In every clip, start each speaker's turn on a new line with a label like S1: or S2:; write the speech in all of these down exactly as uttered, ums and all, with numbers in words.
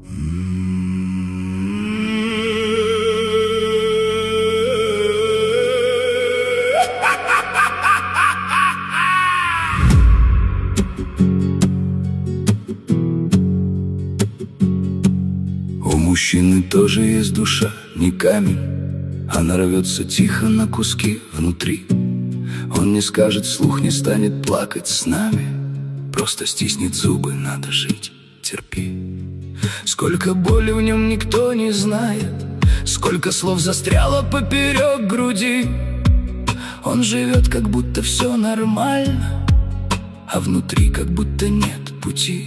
S1: У мужчины тоже есть душа, не камень. Она рвется тихо на куски внутри. Он не скажет вслух, не станет плакать с нами. Просто стиснет зубы, надо жить, терпи. Сколько боли в нем никто не знает, сколько слов застряло поперек груди. Он живет, как будто все нормально, а внутри как будто нет пути.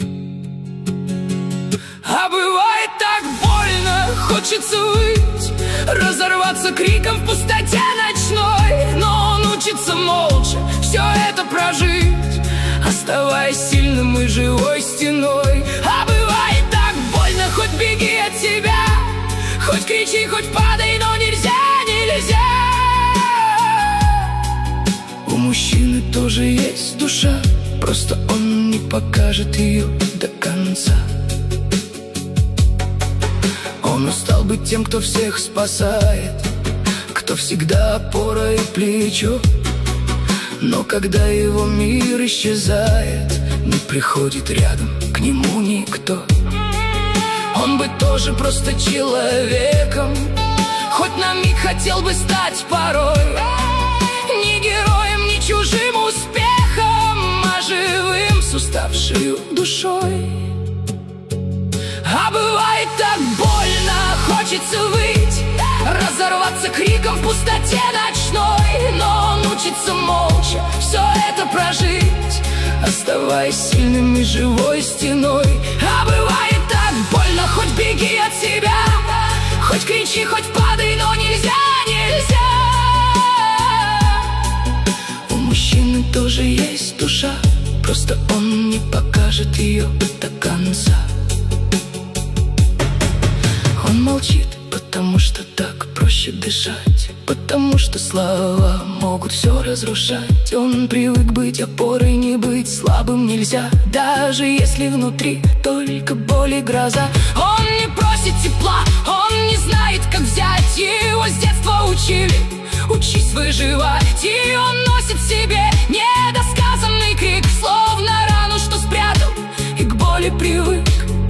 S1: А бывает так больно, хочется выть, разорваться криком в пустоте ночной. Но он учится молча все это прожить, оставаясь сильным и живой стеной. А бывает так больно, хоть беги от себя, хоть кричи, хоть падай, но нельзя, нельзя. У мужчины тоже есть душа, просто он не покажет ее до конца. Он устал быть тем, кто всех спасает, кто всегда опора и плечо. Но когда его мир исчезает, не приходит рядом к нему никто. Он бы тоже просто человеком, хоть на миг хотел бы стать порой не героем, не чужим успехом, а живым с уставшей душой. А бывает так больно, хочется выть, разорваться криком в пустоте ночной. Но он учится молча все это прожить, оставаясь сильным и живой стеной. А бывает так больно, хоть беги от себя, хоть кричи, хоть падай, но нельзя, нельзя. У мужчины тоже есть душа, просто он не покажет ее до конца. Он молчит, потому что так проще дышать, потому что слова могут все разрушать. Он привык быть опорой, не быть слабым нельзя, даже если внутри только боль и гроза. Он не просит тепла, он не знает, как взять, его с детства учили: учись выживать. И он носит в себе недосказанный крик, словно рану, что спрятал и к боли привык.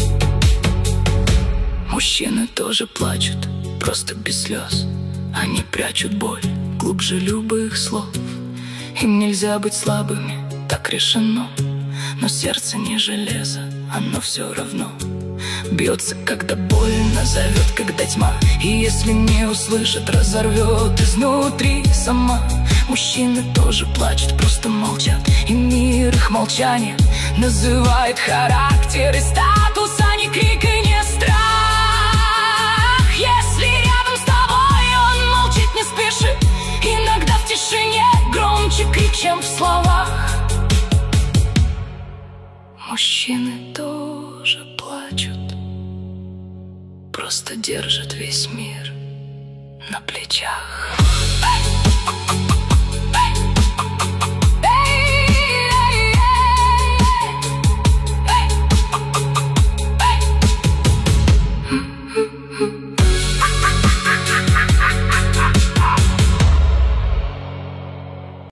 S1: Мужчины тоже плачут, просто без слез. Они прячут боль глубже любых слов. Им нельзя быть слабыми, так решено. Но сердце не железо, оно все равно бьется, когда больно, зовет, когда тьма. И если не услышит, разорвет изнутри сама. Мужчины тоже плачут, просто молчат, и мир их молчание называет характер и статус, а не крик и не страх. Если рядом с тобой он молчит, не спеши, иногда в тишине громче крик, чем в словах. Мужчины тоже плачут, просто держат весь мир на плечах.